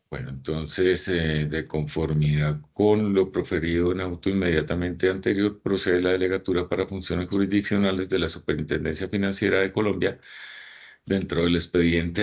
Bueno, entonces, de conformidad con lo proferido en auto inmediatamente anterior, procede la delegatura para funciones jurisdiccionales de la Superintendencia Financiera de Colombia dentro del expediente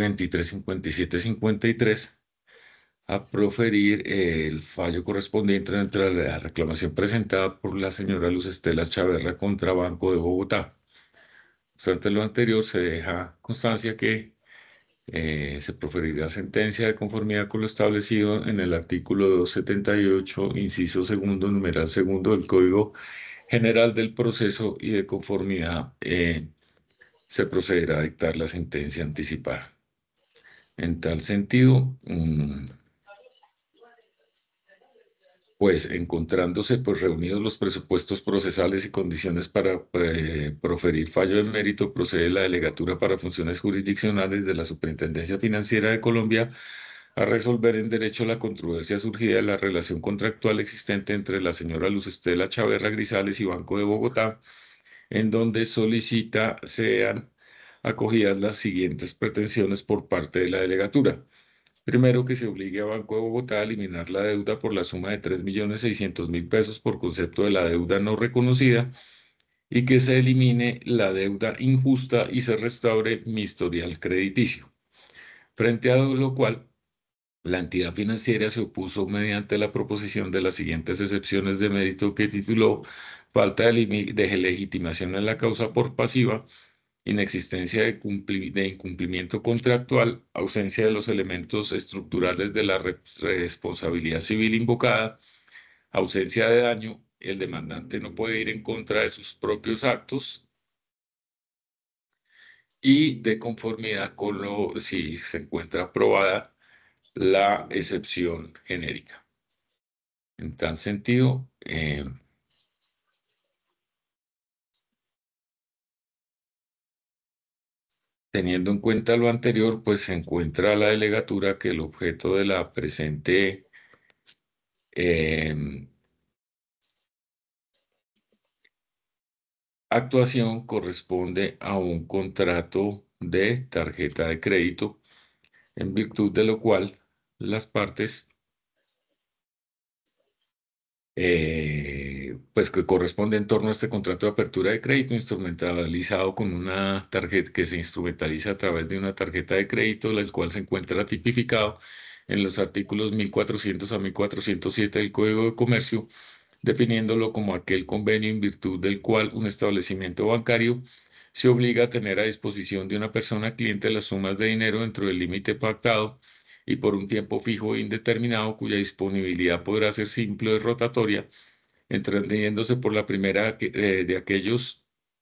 2023-5753 a proferir el fallo correspondiente dentro de la reclamación presentada por la señora Luz Estela Chaverra contra Banco de Bogotá. Obstante lo anterior, se deja constancia que se proferirá sentencia de conformidad con lo establecido en el artículo 278, inciso segundo, numeral segundo del Código General del Proceso y de conformidad se procederá a dictar la sentencia anticipada. En tal sentido, pues encontrándose pues reunidos los presupuestos procesales y condiciones para proferir fallo de mérito, procede la delegatura para funciones jurisdiccionales de la Superintendencia Financiera de Colombia a resolver en derecho la controversia surgida de la relación contractual existente entre la señora Luz Estela Chaverra Grisales y Banco de Bogotá, en donde solicita sean acogidas las siguientes pretensiones por parte de la delegatura. Primero, que se obligue a Banco de Bogotá a eliminar la deuda por la suma de 3.600.000 pesos por concepto de la deuda no reconocida y que se elimine la deuda injusta y se restaure mi historial crediticio. Frente a lo cual, la entidad financiera se opuso mediante la proposición de las siguientes excepciones de mérito que tituló falta de legitimación en la causa por pasiva, inexistencia de incumplimiento contractual, ausencia de los elementos estructurales de la responsabilidad civil invocada, ausencia de daño, el demandante no puede ir en contra de sus propios actos y de conformidad con lo si se encuentra aprobada la excepción genérica. En tal sentido, teniendo en cuenta lo anterior, pues se encuentra la delegatura que el objeto de la presente eh, actuación corresponde a un contrato de tarjeta de crédito, en virtud de lo cual las partes, pues que corresponde en torno a este contrato de apertura de crédito instrumentalizado con una tarjeta que se instrumentaliza a través de una tarjeta de crédito, la cual se encuentra tipificado en los artículos 1400 a 1407 del Código de Comercio, definiéndolo como aquel convenio en virtud del cual un establecimiento bancario se obliga a tener a disposición de una persona cliente las sumas de dinero dentro del límite pactado y por un tiempo fijo e indeterminado, cuya disponibilidad podrá ser simple o rotatoria, entendiéndose por la primera de aquellos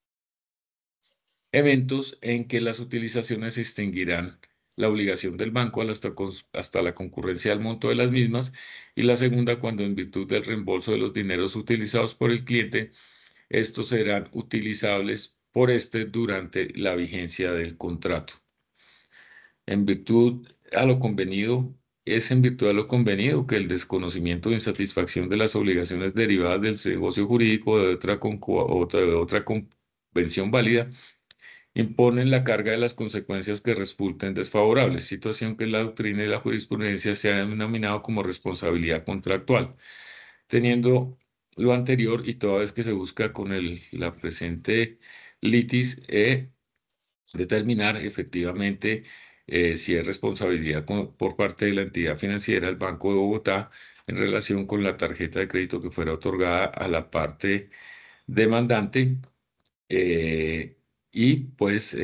eventos en que las utilizaciones extinguirán la obligación del banco hasta la concurrencia del monto de las mismas, y la segunda cuando en virtud del reembolso de los dineros utilizados por el cliente, estos serán utilizables por este durante la vigencia del contrato. En virtud a lo convenido, es en virtud a lo convenido que el desconocimiento o insatisfacción de las obligaciones derivadas del negocio jurídico de otra convención válida imponen la carga de las consecuencias que resulten desfavorables, situación que la doctrina y la jurisprudencia se han denominado como responsabilidad contractual. Teniendo lo anterior y toda vez que se busca con la presente litis, determinar efectivamente si hay responsabilidad por parte de la entidad financiera, el Banco de Bogotá, en relación con la tarjeta de crédito que fuera otorgada a la parte demandante, y pues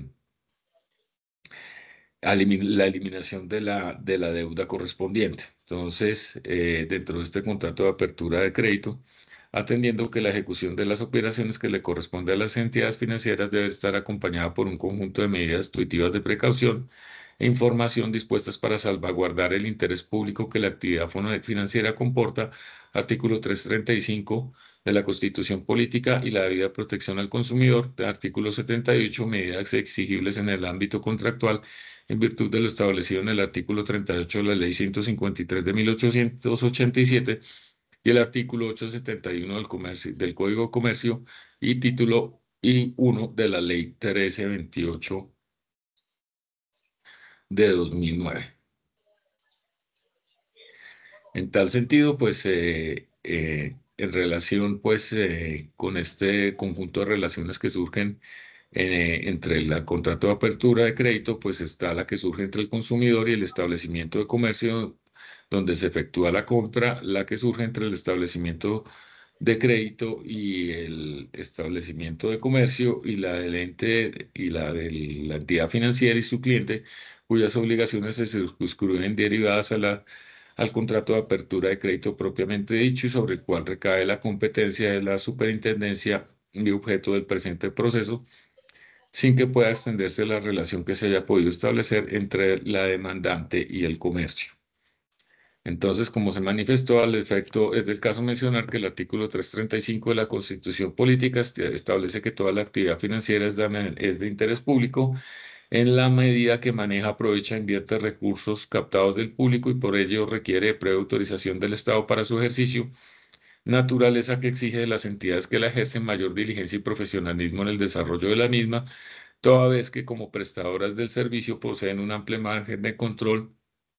la eliminación de la deuda correspondiente. Entonces, dentro de este contrato de apertura de crédito, atendiendo que la ejecución de las operaciones que le corresponde a las entidades financieras debe estar acompañada por un conjunto de medidas intuitivas de precaución e información dispuestas para salvaguardar el interés público que la actividad financiera comporta, artículo 335 de la Constitución Política y la debida protección al consumidor, artículo 78, medidas exigibles en el ámbito contractual en virtud de lo establecido en el artículo 38 de la Ley 153 de 1887 y el artículo 871 del Código de Comercio y título I1 de la Ley 1328 de 2009. En tal sentido, pues en relación pues con este conjunto de relaciones que surgen entre el contrato de apertura de crédito, pues está la que surge entre el consumidor y el establecimiento de comercio donde se efectúa la compra, la que surge entre el establecimiento de crédito y el establecimiento de comercio y la del ente y la de la entidad financiera y su cliente, cuyas obligaciones se circunscriben derivadas al contrato de apertura de crédito propiamente dicho y sobre el cual recae la competencia de la superintendencia y objeto del presente proceso, sin que pueda extenderse la relación que se haya podido establecer entre la demandante y el comercio. Entonces, como se manifestó al efecto, es del caso mencionar que el artículo 335 de la Constitución Política establece que toda la actividad financiera es de interés público en la medida que maneja, aprovecha, invierte recursos captados del público y por ello requiere de previa autorización del Estado para su ejercicio, naturaleza que exige de las entidades que la ejercen mayor diligencia y profesionalismo en el desarrollo de la misma, toda vez que como prestadoras del servicio poseen un amplio margen de control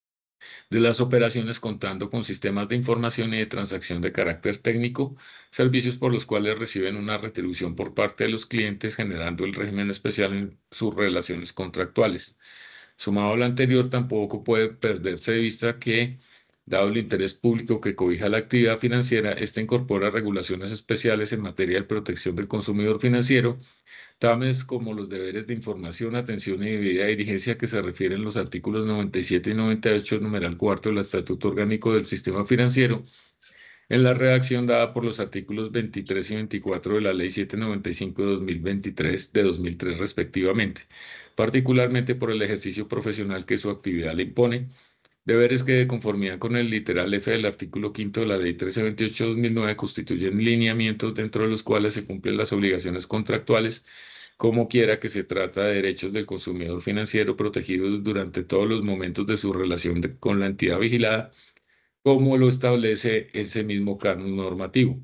de las operaciones contando con sistemas de información y de transacción de carácter técnico, servicios por los cuales reciben una retribución por parte de los clientes, generando el régimen especial en sus relaciones contractuales. Sumado a lo anterior, tampoco puede perderse de vista que, dado el interés público que cobija la actividad financiera, esta incorpora regulaciones especiales en materia de protección del consumidor financiero, tales como los deberes de información, atención y debida diligencia que se refieren los artículos 97 y 98, numeral cuarto del Estatuto Orgánico del Sistema Financiero, en la redacción dada por los artículos 23 y 24 de la Ley 795 de 2023, de 2003 respectivamente, particularmente por el ejercicio profesional que su actividad le impone, deberes que de conformidad con el literal F del artículo quinto de la Ley 1328 de 2009 constituyen lineamientos dentro de los cuales se cumplen las obligaciones contractuales como quiera que se trata de derechos del consumidor financiero protegidos durante todos los momentos de su relación con la entidad vigilada, como lo establece ese mismo canon normativo.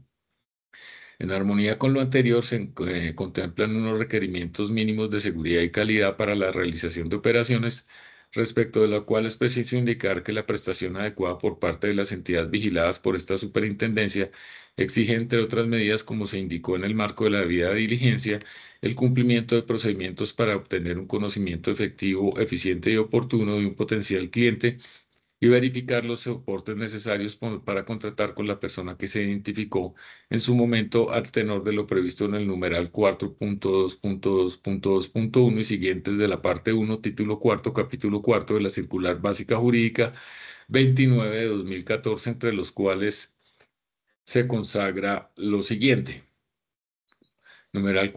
En armonía con lo anterior, se contemplan unos requerimientos mínimos de seguridad y calidad para la realización de operaciones, respecto de lo cual es preciso indicar que la prestación adecuada por parte de las entidades vigiladas por esta superintendencia exige, entre otras medidas, como se indicó en el marco de la debida diligencia, el cumplimiento de procedimientos para obtener un conocimiento efectivo, eficiente y oportuno de un potencial cliente y verificar los soportes necesarios para contratar con la persona que se identificó en su momento al tenor de lo previsto en el numeral 4.2.2.2.1 y siguientes de la parte uno, título cuarto, capítulo cuarto de la Circular Básica Jurídica 29 de 2014, entre los cuales se consagra lo siguiente. Numeral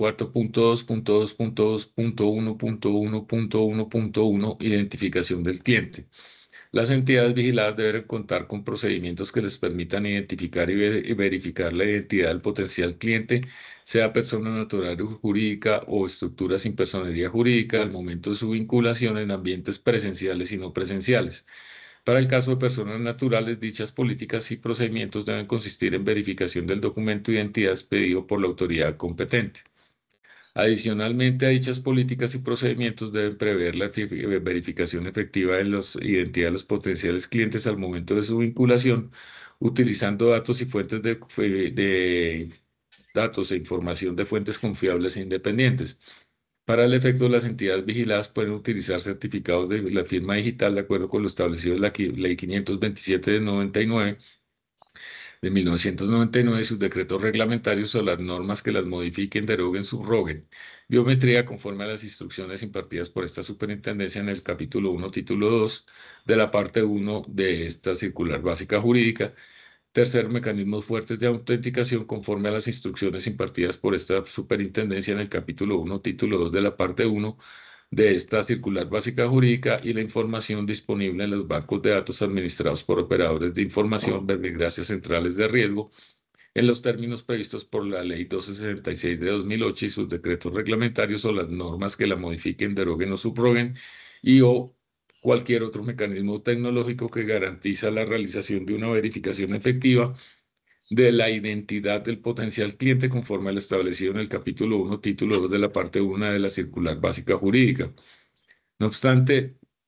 4.2.2.2.1.1.1.1, identificación del cliente. Las entidades vigiladas deben contar con procedimientos que les permitan identificar y verificar la identidad del potencial cliente, sea persona natural o jurídica o estructura sin personería jurídica, al momento de su vinculación en ambientes presenciales y no presenciales. Para el caso de personas naturales, dichas políticas y procedimientos deben consistir en verificación del documento de identidad expedido por la autoridad competente. Adicionalmente a dichas políticas y procedimientos deben prever la verificación efectiva de la identidad de los potenciales clientes al momento de su vinculación, utilizando datos y fuentes de datos e información de fuentes confiables e independientes. Para el efecto, las entidades vigiladas pueden utilizar certificados de la firma digital de acuerdo con lo establecido en la Ley 527 de 99 de 1999 y sus decretos reglamentarios o las normas que las modifiquen, deroguen, subroguen. Biometría conforme a las instrucciones impartidas por esta superintendencia en el capítulo 1, título 2 de la parte 1 de esta circular básica jurídica. Tercer, mecanismos fuertes de autenticación conforme a las instrucciones impartidas por esta superintendencia en el capítulo 1, título 2 de la parte 1 de esta circular básica jurídica y la información disponible en los bancos de datos administrados por operadores de información, verbigracias centrales de riesgo, en los términos previstos por la Ley 1266 de 2008 y sus decretos reglamentarios o las normas que la modifiquen, deroguen o subroguen, y o cualquier otro mecanismo tecnológico que garantiza la realización de una verificación efectiva de la identidad del potencial cliente conforme a lo establecido en el capítulo 1, título 2 de la parte 1 de la circular básica jurídica. No obstante,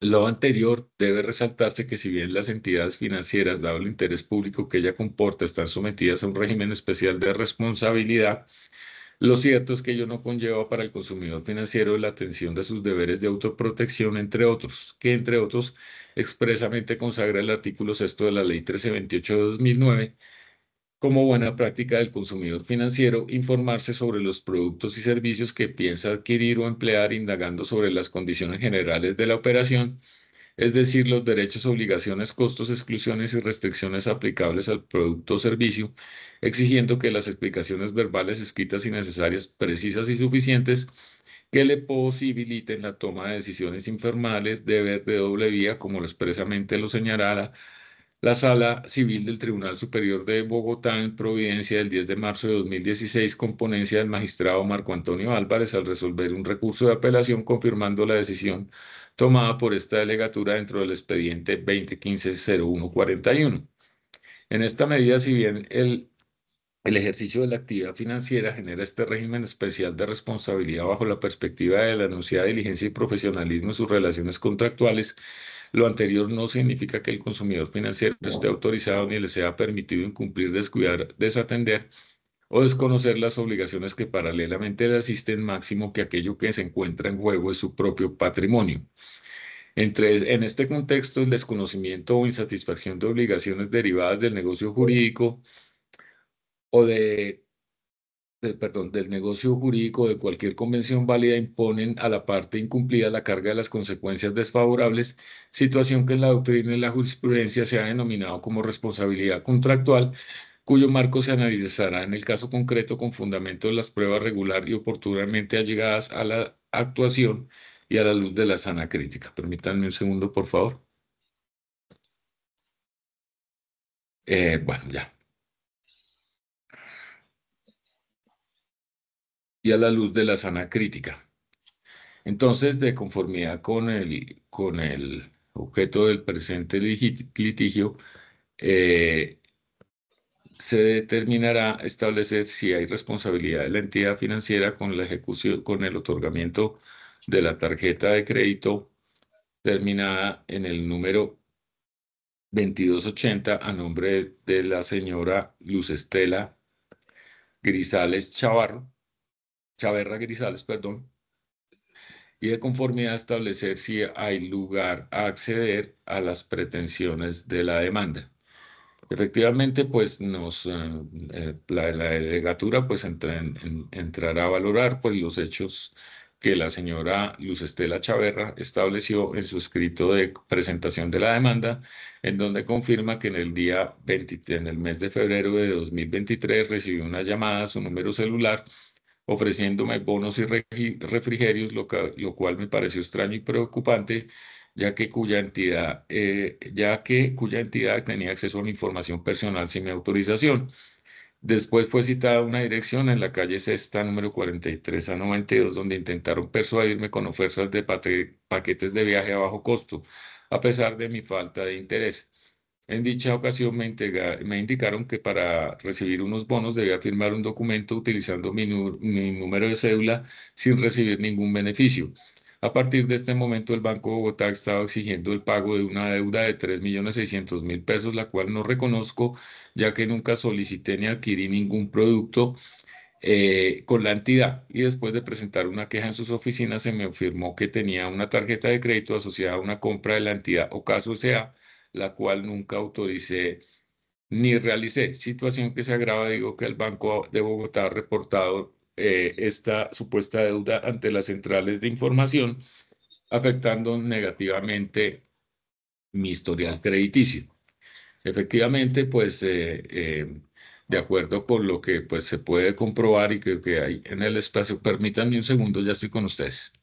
Lo anterior debe resaltarse que si bien las entidades financieras, dado el interés público que ella comporta, están sometidas a un régimen especial de responsabilidad, lo cierto es que ello no conlleva para el consumidor financiero la atención de sus deberes de autoprotección, entre otros, que entre otros expresamente consagra el artículo sexto de la Ley 1328 de 2009 como buena práctica del consumidor financiero, informarse sobre los productos y servicios que piensa adquirir o emplear, indagando sobre las condiciones generales de la operación, es decir, los derechos, obligaciones, costos, exclusiones y restricciones aplicables al producto o servicio, exigiendo que las explicaciones verbales, escritas y necesarias, precisas y suficientes, que le posibiliten la toma de decisiones informales, deber de doble vía, como expresamente lo señalara la Sala Civil del Tribunal Superior de Bogotá en Providencia del 10 de marzo de 2016, con ponencia del magistrado Marco Antonio Álvarez, al resolver un recurso de apelación confirmando la decisión tomada por esta delegatura dentro del expediente 2015-0141. En esta medida, si bien el ejercicio de la actividad financiera genera este régimen especial de responsabilidad bajo la perspectiva de la anunciada diligencia y profesionalismo en sus relaciones contractuales, lo anterior no significa que el consumidor financiero esté autorizado ni le sea permitido incumplir, descuidar, desatender o desconocer las obligaciones que paralelamente le asisten, máximo que aquello que se encuentra en juego es su propio patrimonio. En este contexto, el desconocimiento o insatisfacción de obligaciones derivadas del negocio jurídico o del negocio jurídico de cualquier convención válida imponen a la parte incumplida la carga de las consecuencias desfavorables, situación que en la doctrina y la jurisprudencia se ha denominado como responsabilidad contractual, cuyo marco se analizará en el caso concreto con fundamento de las pruebas regular y oportunamente allegadas a la actuación y a la luz de la sana crítica. Permítanme un segundo, por favor. Bueno, ya. Y a la luz de la sana crítica. Entonces, de conformidad con el objeto del presente litigio, eh, se determinará establecer si hay responsabilidad de la entidad financiera con la ejecución, con el otorgamiento de la tarjeta de crédito terminada en el número 2280 a nombre de la señora Luz Estela Grisales Chaverra Grisales, perdón, y de conformidad a establecer si hay lugar a acceder a las pretensiones de la demanda. Efectivamente, pues la delegatura pues entrará a valorar pues los hechos que la señora Luz Estela Chaverra estableció en su escrito de presentación de la demanda, en donde confirma que en el día 20, en el mes de febrero de 2023 recibió una llamada a su número celular ofreciéndome bonos y refrigerios, lo cual me pareció extraño y preocupante, cuya entidad tenía acceso a mi información personal sin mi autorización. Después fue citada una dirección en la calle Sexta, número 43 a 92, donde intentaron persuadirme con ofertas de paquetes de viaje a bajo costo, a pesar de mi falta de interés. En dicha ocasión me indicaron que para recibir unos bonos debía firmar un documento utilizando mi número de cédula sin recibir ningún beneficio. A partir de este momento, el Banco de Bogotá estaba exigiendo el pago de una deuda de 3.600.000 pesos, la cual no reconozco, ya que nunca solicité ni adquirí ningún producto con la entidad. Y después de presentar una queja en sus oficinas, se me afirmó que tenía una tarjeta de crédito asociada a una compra de la entidad Ocaso S.A., la cual nunca autoricé ni realicé. Situación que se agrava, digo, que el Banco de Bogotá ha reportado esta supuesta deuda ante las centrales de información, afectando negativamente mi historial crediticio. Efectivamente, pues de acuerdo con lo que pues se puede comprobar y que hay en el espacio, permítanme un segundo, ya estoy con ustedes.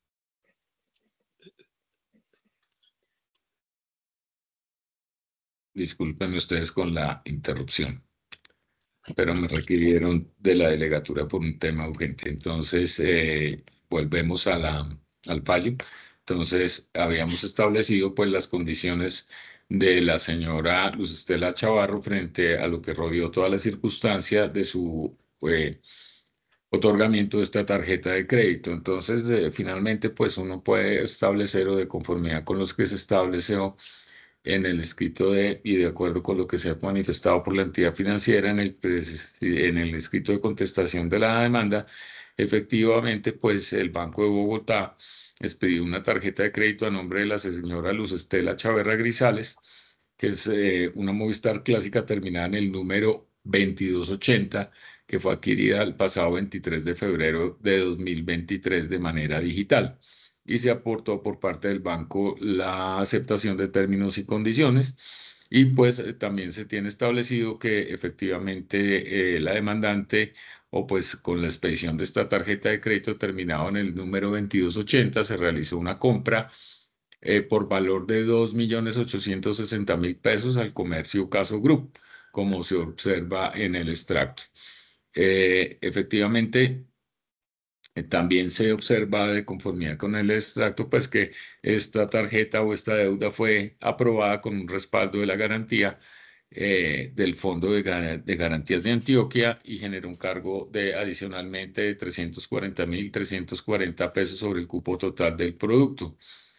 Disculpen ustedes con la interrupción, pero me requirieron de la delegatura por un tema urgente. Entonces, volvemos al fallo. Entonces, habíamos establecido pues las condiciones de la señora Luz Estela Chavarro frente a lo que rodeó toda la circunstancia de su otorgamiento de esta tarjeta de crédito. Entonces, finalmente, pues uno puede establecer o de conformidad con los que se estableció en el escrito y de acuerdo con lo que se ha manifestado por la entidad financiera en el escrito de contestación de la demanda, efectivamente, pues el Banco de Bogotá expidió una tarjeta de crédito a nombre de la señora Luz Estela Chaverra Grisales, que es una Movistar clásica terminada en el número 2280, que fue adquirida el pasado 23 de febrero de 2023 de manera digital. Y se aportó por parte del banco la aceptación de términos y condiciones. Y pues también se tiene establecido que efectivamente la demandante o pues con la expedición de esta tarjeta de crédito terminado en el número 2280 se realizó una compra por valor de 2.860.000 pesos al comercio Caso Group, como se observa en el extracto. Efectivamente, también se observa de conformidad con el extracto, pues que esta tarjeta o esta deuda fue aprobada con un respaldo de la garantía del Fondo de Garantías de Antioquia y generó un cargo de adicionalmente de 340.340 pesos sobre el cupo total del producto.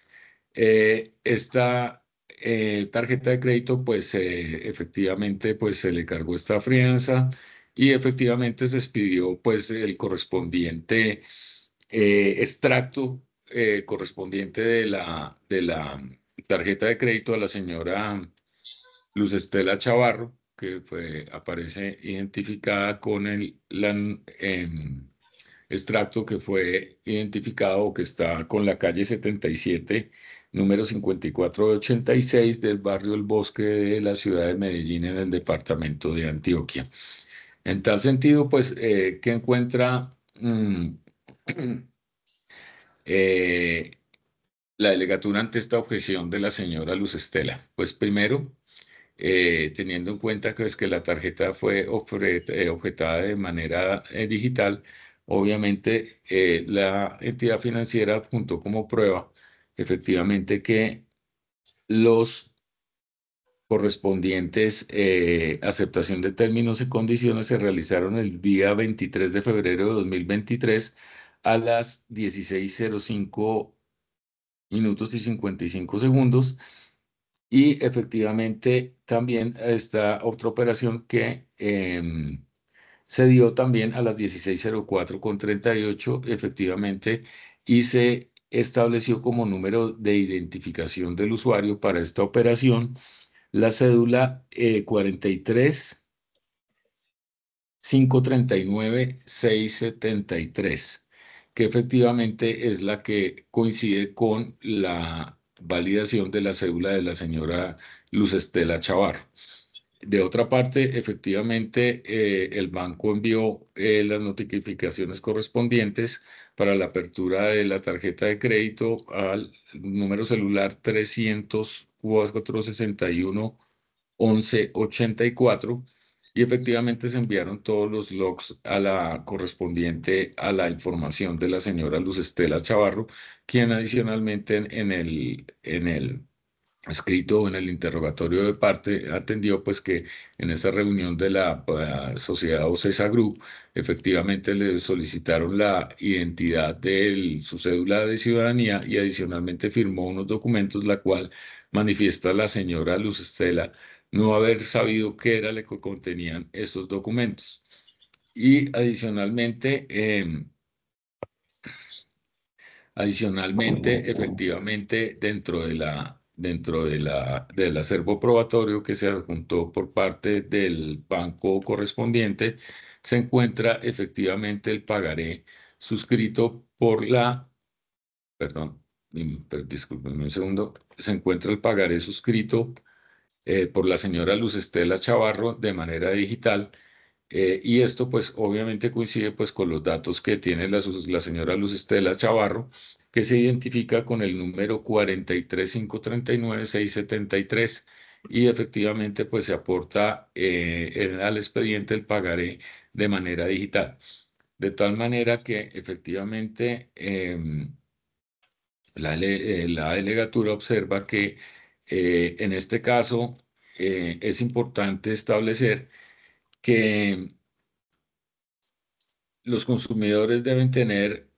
Esta tarjeta de crédito, pues efectivamente, pues se le cargó esta fianza y efectivamente se expidió pues el correspondiente extracto correspondiente de la tarjeta de crédito a la señora Luz Estela Chavarro, que aparece identificada con extracto que fue identificado o que está con la calle 77, número 5486 del barrio El Bosque de la ciudad de Medellín en el departamento de Antioquia. En tal sentido, pues, ¿qué encuentra eh, la delegatura ante esta objeción de la señora Luz Estela? Pues primero, teniendo en cuenta que, es que la tarjeta fue objetada de manera digital, obviamente la entidad financiera apuntó como prueba efectivamente que los correspondientes aceptación de términos y condiciones se realizaron el día 23 de febrero de 2023 a las 16:05 minutos y 55 segundos, y efectivamente también esta otra operación que se dio también a las 16:04:38 efectivamente, y se estableció como número de identificación del usuario para esta operación la cédula 43-539-673, que efectivamente es la que coincide con la validación de la cédula de la señora Luz Estela Chavarro. De otra parte, efectivamente, el banco envió las notificaciones correspondientes para la apertura de la tarjeta de crédito al número celular 300-461-1184, y efectivamente se enviaron todos los logs a la correspondiente a la información de la señora Luz Estela Chavarro, quien adicionalmente en el escrito en el interrogatorio de parte, atendió pues que en esa reunión de la sociedad Ocesa Group, efectivamente le solicitaron la identidad de su cédula de ciudadanía y adicionalmente firmó unos documentos, la cual manifiesta la señora Luz Estela no haber sabido qué era lo que contenían estos documentos. Y adicionalmente, efectivamente, del acervo probatorio que se adjuntó por parte del banco correspondiente, se encuentra efectivamente el pagaré suscrito perdón, discúlpenme un segundo, se encuentra el pagaré suscrito por la señora Luz Estela Chavarro de manera digital, y esto pues obviamente coincide pues con los datos que tiene la señora Luz Estela Chavarro, que se identifica con el número 43-539-673, y efectivamente pues se aporta al expediente el pagaré de manera digital. De tal manera que efectivamente la delegatura observa que en este caso es importante establecer que los consumidores deben tener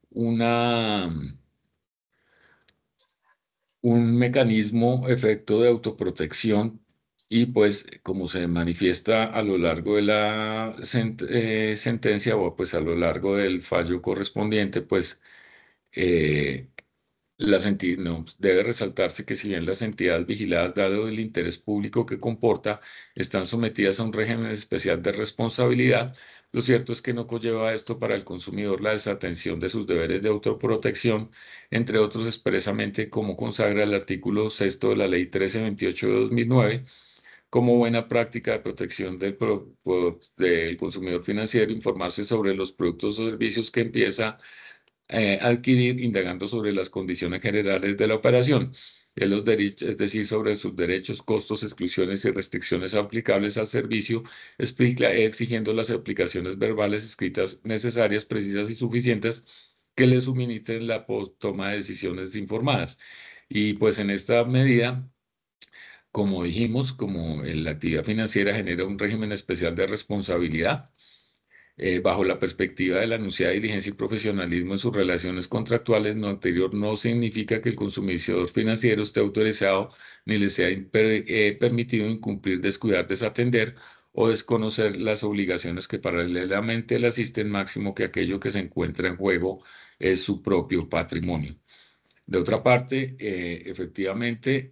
un mecanismo efecto de autoprotección y pues como se manifiesta a lo largo de la sentencia o pues a lo largo del fallo correspondiente, pues eh, no, debe resaltarse que si bien las entidades vigiladas, dado el interés público que comporta, están sometidas a un régimen especial de responsabilidad, lo cierto es que no conlleva esto para el consumidor la desatención de sus deberes de autoprotección, entre otros expresamente como consagra el artículo sexto de la Ley 1328 de 2009, como buena práctica de protección del consumidor financiero, informarse sobre los productos o servicios que empieza adquirir, indagando sobre las condiciones generales de la operación, es decir, sobre sus derechos, costos, exclusiones y restricciones aplicables al servicio, exigiendo las aplicaciones verbales escritas necesarias, precisas y suficientes que le suministren la toma de decisiones informadas. Y pues en esta medida, como dijimos, como la actividad financiera genera un régimen especial de responsabilidad, bajo la perspectiva de la anunciada diligencia y profesionalismo en sus relaciones contractuales, lo anterior no significa que el consumidor financiero esté autorizado ni le sea permitido incumplir, descuidar, desatender o desconocer las obligaciones que paralelamente le asisten, máximo que aquello que se encuentra en juego es su propio patrimonio. De otra parte, efectivamente,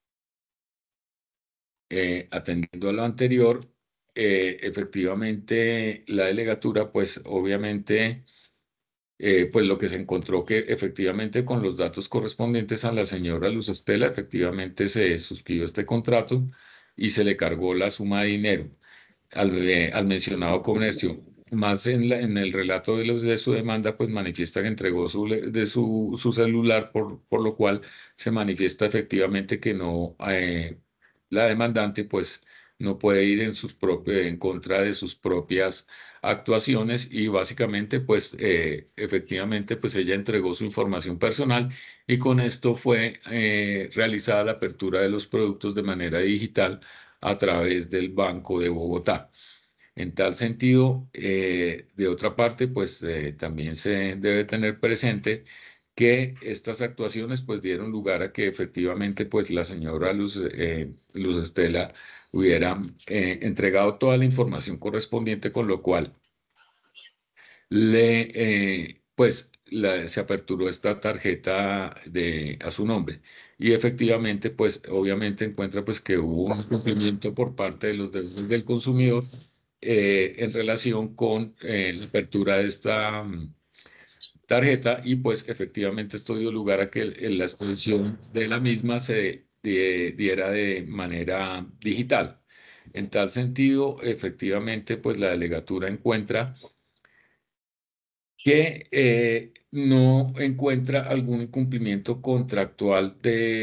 atendiendo a lo anterior, efectivamente la delegatura, pues obviamente pues lo que se encontró que efectivamente con los datos correspondientes a la señora Luz Estela, efectivamente se suscribió este contrato y se le cargó la suma de dinero al mencionado comercio. Más en el relato de su demanda, pues manifiesta que entregó su celular, por lo cual se manifiesta efectivamente que no, la demandante pues no puede ir en contra de sus propias actuaciones y básicamente pues efectivamente pues ella entregó su información personal y con esto fue realizada la apertura de los productos de manera digital a través del Banco de Bogotá. En tal sentido, de otra parte, pues también se debe tener presente que estas actuaciones pues dieron lugar a que efectivamente pues la señora Luz Estela hubiera entregado toda la información correspondiente, con lo cual se aperturó esta tarjeta a su nombre y efectivamente pues obviamente encuentra pues que hubo un cumplimiento por parte de los derechos del consumidor en relación con la apertura de esta tarjeta y pues efectivamente esto dio lugar a que la expedición de la misma diera de manera digital. En tal sentido, efectivamente, pues la delegatura encuentra que no encuentra algún incumplimiento contractual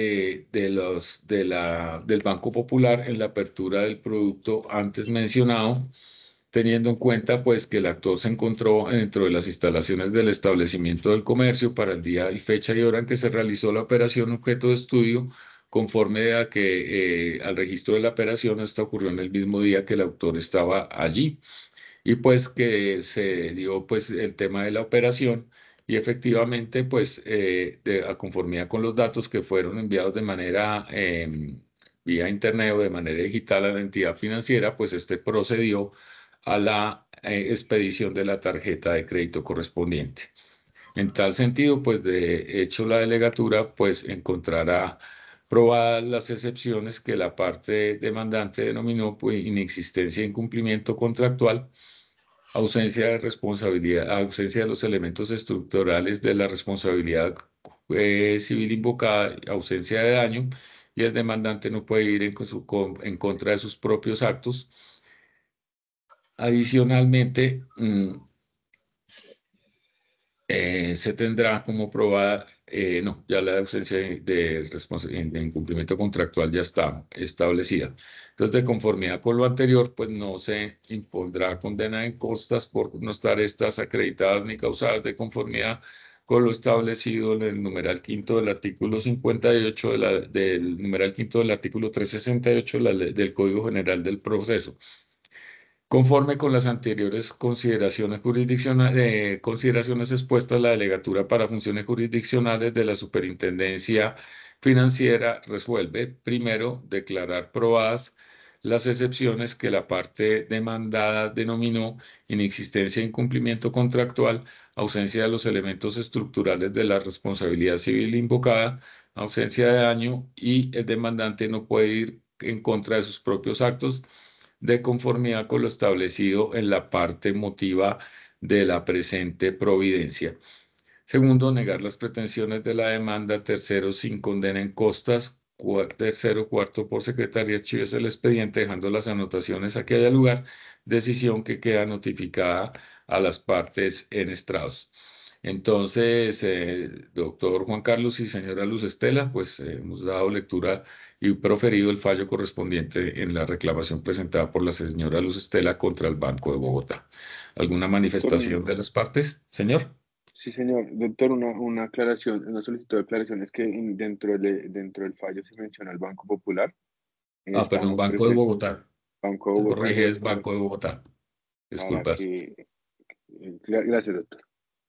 del Banco Popular en la apertura del producto antes mencionado, teniendo en cuenta pues que el actor se encontró dentro de las instalaciones del establecimiento del comercio para el día y fecha y hora en que se realizó la operación objeto de estudio, conforme a que al registro de la operación, esta ocurrió en el mismo día que el autor estaba allí y pues que se dio pues el tema de la operación y efectivamente pues a conformidad con los datos que fueron enviados de manera vía internet o de manera digital a la entidad financiera, pues este procedió a la expedición de la tarjeta de crédito correspondiente. En tal sentido, pues de hecho la delegatura pues encontrará probadas las excepciones que la parte demandante denominó pues inexistencia de incumplimiento contractual, ausencia de responsabilidad, ausencia de los elementos estructurales de la responsabilidad civil invocada, ausencia de daño, y el demandante no puede ir en contra de sus propios actos. Adicionalmente, se tendrá como probada, no, ya la ausencia de incumplimiento contractual ya está establecida. Entonces, de conformidad con lo anterior, pues no se impondrá condena en costas por no estar estas acreditadas ni causadas de conformidad con lo establecido en el numeral quinto del artículo 58 del numeral quinto del artículo 368 del Código General del Proceso. Conforme con las anteriores consideraciones expuestas, la delegatura para funciones jurisdiccionales de la Superintendencia Financiera resuelve, primero, declarar probadas las excepciones que la parte demandada denominó inexistencia de incumplimiento contractual, ausencia de los elementos estructurales de la responsabilidad civil invocada, ausencia de daño y el demandante no puede ir en contra de sus propios actos de conformidad con lo establecido en la parte motiva de la presente providencia. Segundo, negar las pretensiones de la demanda. Tercero, sin condena en costas. Tercero, cuarto, por secretaría archives el expediente, dejando las anotaciones a que haya lugar. Decisión que queda notificada a las partes en estrados. Entonces, doctor Juan Carlos y señora Luz Estela, pues hemos dado lectura y proferido el fallo correspondiente en la reclamación presentada por la señora Luz Estela contra el Banco de Bogotá. ¿Alguna Doctor, manifestación de las partes, señor? sí, señor. Doctor, una aclaración, una solicitud de aclaración es que dentro del fallo se menciona el Banco Popular. Ah, perdón, Estamos Banco de presentes, Bogotá. Banco de Se Bogotá, corrige, entonces es Banco de Bogotá. para Disculpas. que, gracias, doctor.